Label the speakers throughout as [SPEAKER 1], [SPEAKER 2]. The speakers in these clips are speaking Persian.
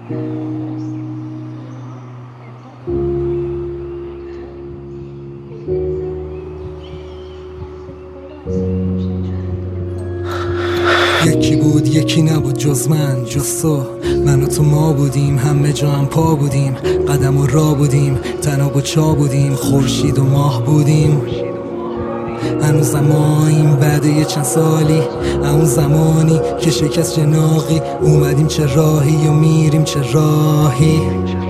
[SPEAKER 1] یکی بود یکی نبود جز من جز تو، من و تو ما بودیم، همه جا هم پا بودیم، قدم و راه بودیم، تناب و چا بودیم، خورشید و ماه بودیم. هنوزم ماییم بعد یه چند سالی، همون زمانی که شکست جناقی، اومدیم چه راهی و میریم چه راهی.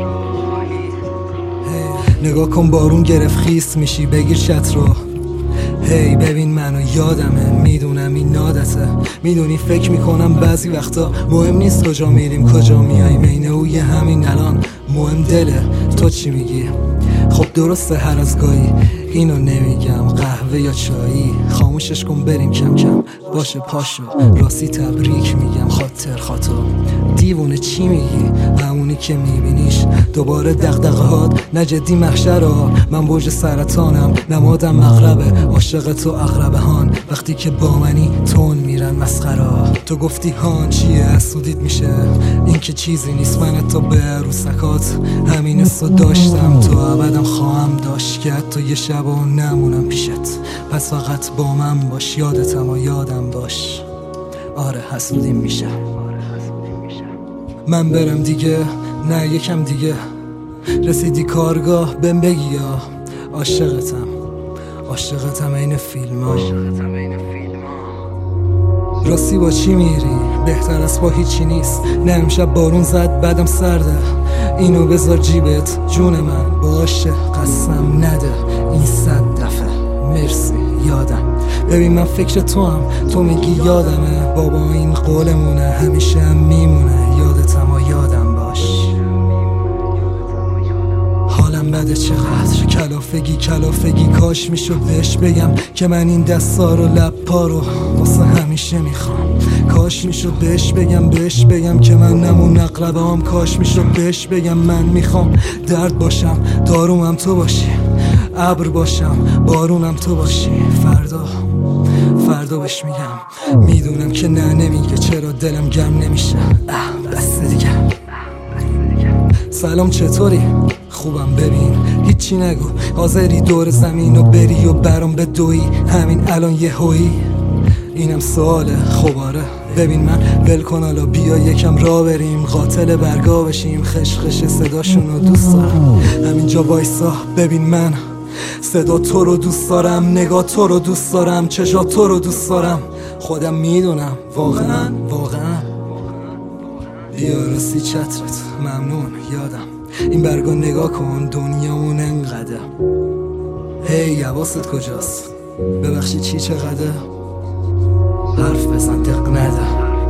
[SPEAKER 1] نگاه کن بارون گرفت خیس میشی، بگیر شط رو. هی ببین منو یادمه، میدونم این عادته، میدونی فکر میکنم بعضی وقتا مهم نیست کجا میریم کجا میاییم، اینه اوی همین الان مهم دله. تو چی میگی؟ خب درسته هر از گاهی اینو نمیگم، قهوه یا چایی خاموشش کن بریم کم کم، باشه پاشو راستی تبریک میگم خاطر خاطر. دیوونه چی میگی؟ همونی که میبینیش دوباره دغدغه هات نجدی محشرا، من برج سرطانم نمادم مغربه، عاشق تو اغربه هان، وقتی که با منی تون میرن مسخرا. تو گفتی هان چیه اسودیت میشه، این که چیزی نیست، من تو به عروسکات همین اسو داشتم، تو ابدم خواهم داشت که حتی یه شب و نمونم پیشت، پس فقط با من باش، یادتم و یادم باش. آره حسودیم میشه، من برم دیگه، نه یکم دیگه، رسیدی کارگاه بهم بگی یا عاشقتم، عاشقتم این فیلم ها. راستی با چی میری؟ بهتر از با هیچی نیست، نه امشب بارون زد بعدم سرده، اینو بذار جیبت جون من، باشه قسم نده این 100 دفعه مرسی یادم. ببین من فکر تو هم، تو میگی یادمه، بابا این قولمونه همیشه هم میمونه، یادتم و یادم باش. حالم بده چقدر کلافگی کاش میشد بهش بگم که من این دستا رو لپا رو واسه همیشه میخوام، کاش میشد بهش بگم که من نمون اقربه هم، کاش میشد بهش بگم من میخوام درد باشم دارومم تو باشی، ابر باشم بارونم تو باشی، فردا بهش میگم، میدونم که نه نمیگه چرا دلم گرم نمیشه، بس دیگه. سلام چطوری؟ خوبم ببین هیچی نگو، حاضری دور زمین و بری و برام به دوی همین الان یه هویی؟ اینم سواله. خب آره ببین من ول کن حالا بیا یکم راه بریم، قاتل برگا بشیم، خشخش صداشونو دوست دارم، همینجا وایسا ببین من صدا تو رو دوست دارم، نگاه تو رو دوست دارم، چشا تو رو دوست دارم، خودم میدونم واقعا بیا راستی چترت ممنون یادم، این برگا نگاه کن دنیامون انقدر. هی حواست کجاست؟ ببخشی چی چقدر؟ حرف بزن دق نده.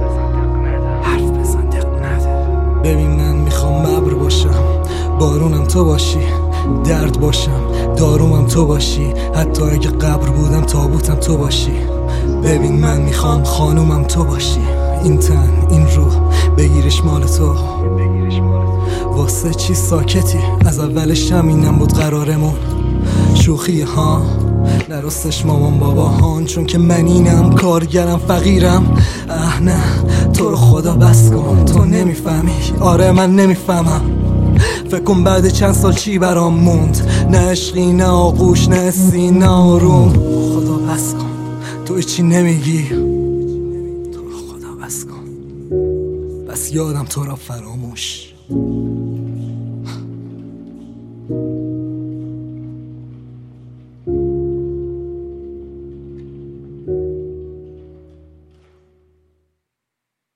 [SPEAKER 1] ببین من میخوام ابر باشم بارونم تو باشی، درد باشم دارومم تو باشی، حتی اگه قبر بودم تابوتم تو باشی. ببین من میخوام خانومم تو باشی، این تن این روح بگیرش مال تو، واسه چی ساکتی؟ از اولش همینم بود قرارمون، شوخی ها نراستش مامان بابا هان، چون که من اینم کارگرم فقیرم. نه تو رو خدا بس کن، تو نمیفهمی، آره من نمیفهمم، فکر کن بعد چند سال چی برام موند، نه عشقی نه آغوش نه حسی نه آروم. خدا بس کن تو چی نمیگی، تو رو خدا بس کن، بس یادم تو را فراموش.